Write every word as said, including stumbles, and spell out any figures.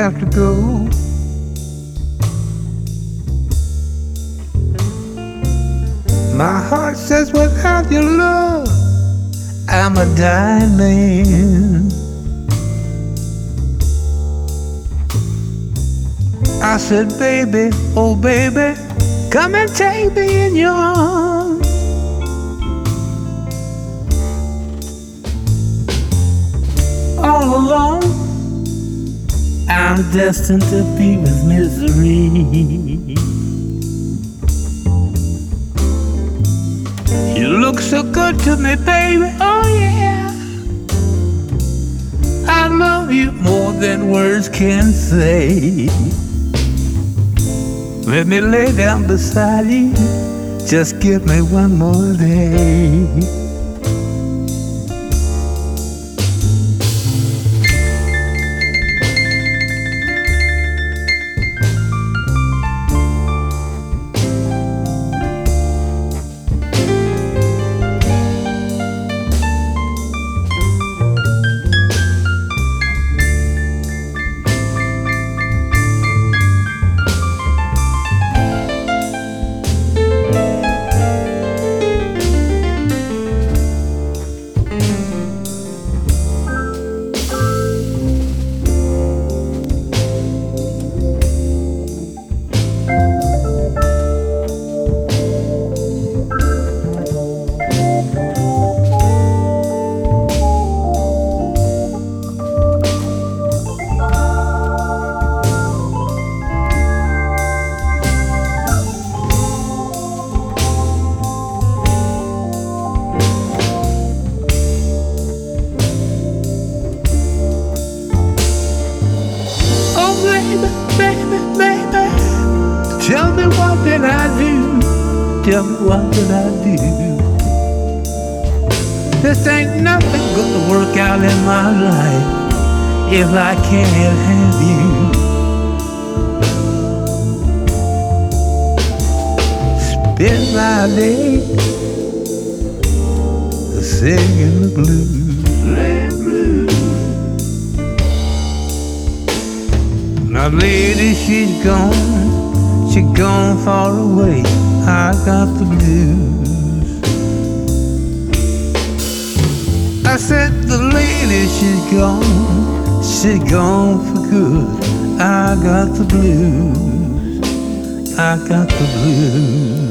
have to go. My heart says without your love, I'm a dying man. I said, baby, oh baby, come and take me in your arms. All alone, I'm destined to be with misery. You look so good to me, baby, oh yeah. I love you more than words can say. Let me lay down beside you, just give me one more day. Tell me what did I do? Tell me what did I do? This ain't nothing gonna work out in my life if I can't have you. Spend my day singing the blues, playing blues. My lady, she's gone. She gone far away, I got the blues. I said the lady, she's gone, she gone for good. I got the blues, I got the blues.